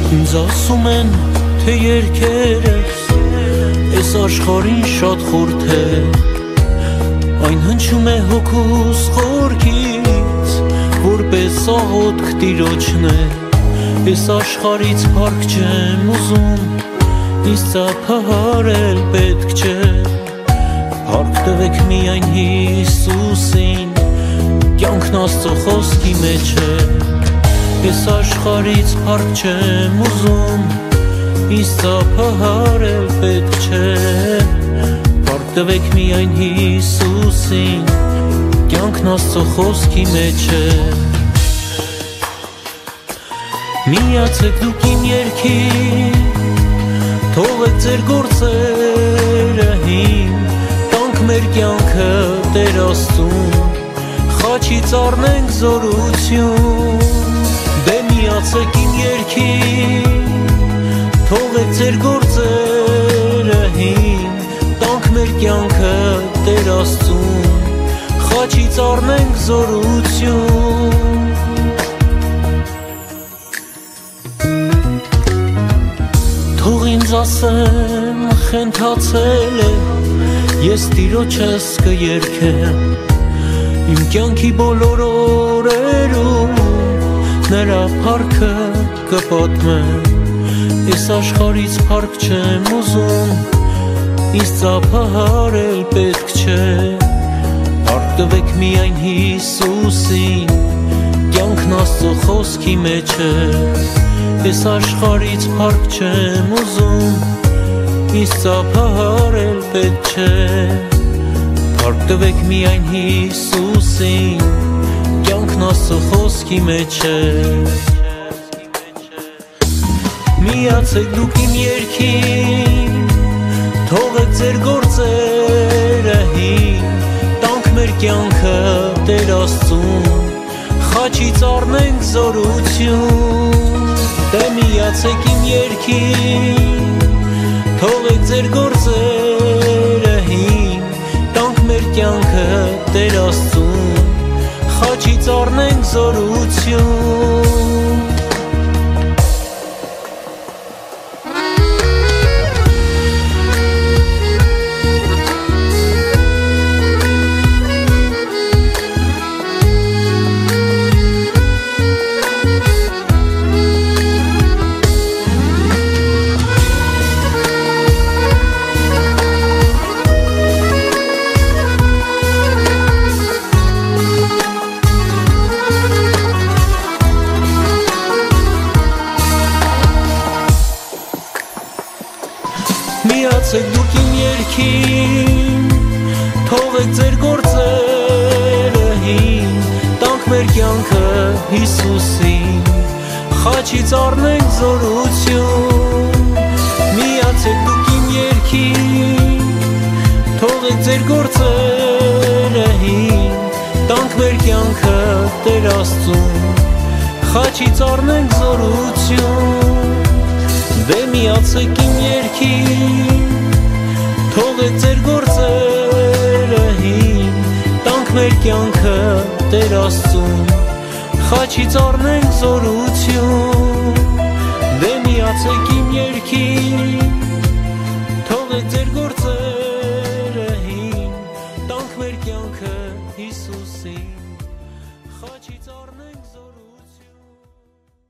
Ինձ ասում են, թե երկերս այս աշխարհին շատ խորթ է, այն հնչում է հոգուս խորքից, որպես աղոթք տիրոջն է։ Այս աշխարհից փառք չեմ ուզում, ինձ ծափահարել պետք չէ, փառք տվեք միայն Հիսուսին, կյանքն Աստծո խոսքի մեջ է։ Այս աշխարհից փառք չեմ ուզում, ինձ ծափահարել պետք չէ, փառք տվեք միայն Հիսուսին, կյանքն Աստծո խոսքի մեջ է։ Միացեք դուք իմ երգին, թողեք ձեր գործերը հին, տանք մեր կյանքը Տեր Աստծուն, խաչից առնենք զորություն։ Դե միացեք իմ երգին, թողեք ձեր գործերը հին, տանք մեր կյանքը Տեր Աստծուն, խաչից առնենք զորություն։ Թող ինձ ասեմ, խենթացել է, ես Տիրոջս կերգեմ, իմ կյանքի բոլոր օրերում նրա փառքը կպատմեմ։ Այս աշխարհից փառք չեմ ուզում, ինձ ծափահարել պետք չէ, փառք տվեք միայն Հիսուսին, կյանքն Աստծո խոսքի մեջ է։ Այս աշխարհից փառք չեմ ուզում, ինձ ծափահարել պետք չէ, փառք տվեք միայն Հիսուսին, կյանքն Աստծո խոսքի մեջ է։ Միացեք դուք իմ երգին, թողեք ձեր գործերը հին, տանք մեր կյանքը Տեր Աստծուն, խաչից առնենք զորություն։ Դե միացեք իմ երգին, թողեք ձեր գործերը հին, տանք մեր կյանքը Տեր Աստծուն, խաչից առնենք զորություն։ Միացեք դուք իմ երգին, թողեք ձեր գործերը հին, տանք մեր կյանքը Հիսուսին, խաչից առնենք զորություն։ Միացեք դուք իմ երգին, թողեք ձեր գործերը հին, տանք մեր կյանքը Տեր Աստծուն, խաչից առնենք զորություն։ Դե միացեք իմ երգին, թողեք ձեր գործերը հին, տանք մեր կյանքը Տեր Աստծուն, խաչից առնենք զորություն։ Դե միացեք իմ երգին,